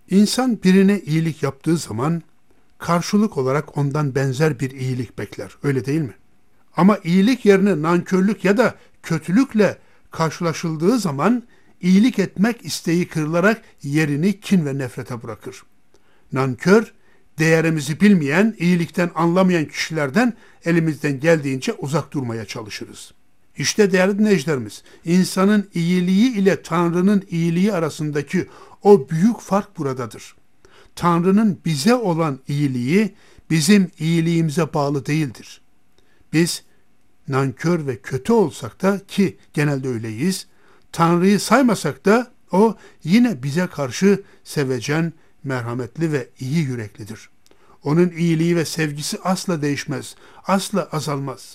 İnsan birine iyilik yaptığı zaman karşılık olarak ondan benzer bir iyilik bekler. Öyle değil mi? Ama iyilik yerine nankörlük ya da kötülükle karşılaşıldığı zaman iyilik etmek isteği kırılarak yerini kin ve nefrete bırakır. Nankör, değerimizi bilmeyen, iyilikten anlamayan kişilerden elimizden geldiğince uzak durmaya çalışırız. İşte değerli dinleyicilerimiz, insanın iyiliği ile Tanrı'nın iyiliği arasındaki o büyük fark buradadır. Tanrı'nın bize olan iyiliği bizim iyiliğimize bağlı değildir. Biz nankör ve kötü olsak da, ki genelde öyleyiz, Tanrı'yı saymasak da o yine bize karşı sevecen, merhametli ve iyi yüreklidir. Onun iyiliği ve sevgisi asla değişmez, asla azalmaz.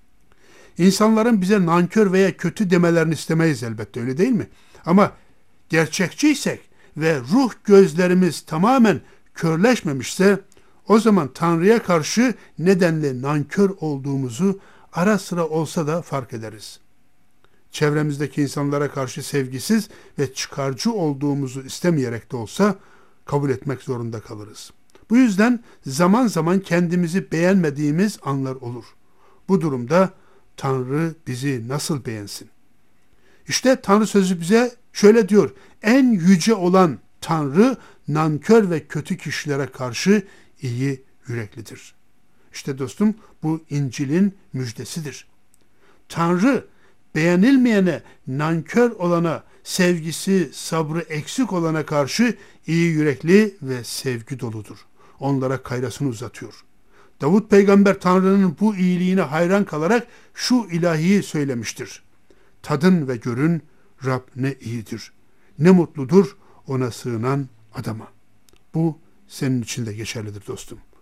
İnsanların bize nankör veya kötü demelerini istemeyiz elbette, öyle değil mi? Ama gerçekçiysek ve ruh gözlerimiz tamamen körleşmemişse, o zaman Tanrı'ya karşı nedenle nankör olduğumuzu ara sıra olsa da fark ederiz. Çevremizdeki insanlara karşı sevgisiz ve çıkarcı olduğumuzu istemeyerek de olsa kabul etmek zorunda kalırız. Bu yüzden zaman zaman kendimizi beğenmediğimiz anlar olur. Bu durumda Tanrı bizi nasıl beğensin? İşte Tanrı sözü bize şöyle diyor: en yüce olan Tanrı nankör ve kötü kişilere karşı iyi yüreklidir. İşte dostum, bu İncil'in müjdesidir. Tanrı beğenilmeyene, nankör olana, sevgisi, sabrı eksik olana karşı iyi yürekli ve sevgi doludur. Onlara kayrasını uzatıyor. Davut peygamber Tanrı'nın bu iyiliğine hayran kalarak şu ilahiyi söylemiştir: tadın ve görün, Rab ne iyidir. Ne mutludur ona sığınan adama. Bu senin için de geçerlidir dostum.